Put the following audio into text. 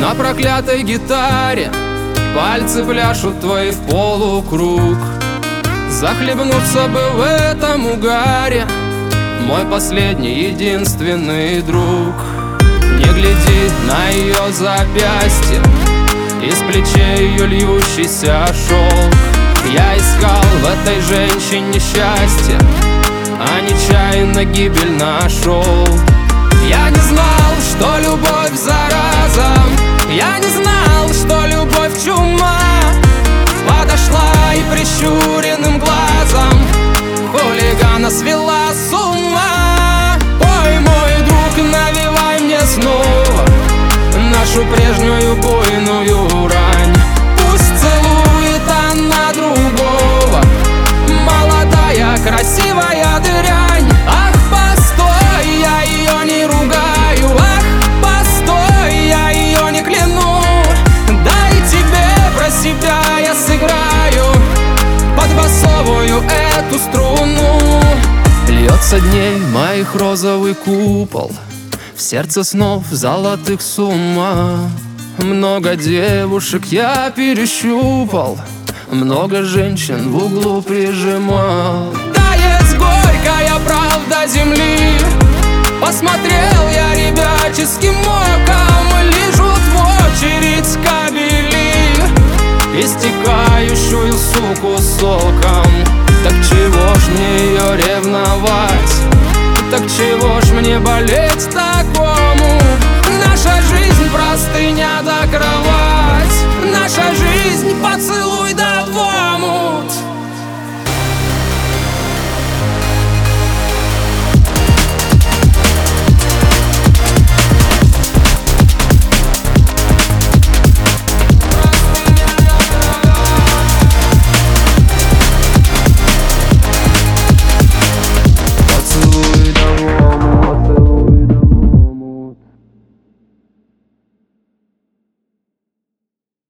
На проклятой гитаре пальцы пляшут твои в полукруг. Захлебнуться бы в этом угаре, мой последний, единственный друг. Не гляди на ее запястье, из плечей ее льющийся шелк. Я искал в этой женщине счастье, а нечаянно гибель нашел. Я не знал, что любовь зараза, я не знал, что любовь чума. Подошла и прищуренным глазом хулигана свела с ума. Ой, мой друг, навевай мне снова нашу прежнюю буйную рань. Пусть целует она другого, молодая, красивая дрянь. Ах, постой, я ее не ругаю. Ах, постой, я ее не кляну. Дай тебе про себя я сыграю под басовую эту струну. Льется дней моих розовый купол, в сердце снов золотых с ума. Много девушек я перещупал, много женщин в углу прижимал. Да, есть горькая правда земли. Посмотрел я ребяческим оком, лижут в очередь кабели истекающую суку соком.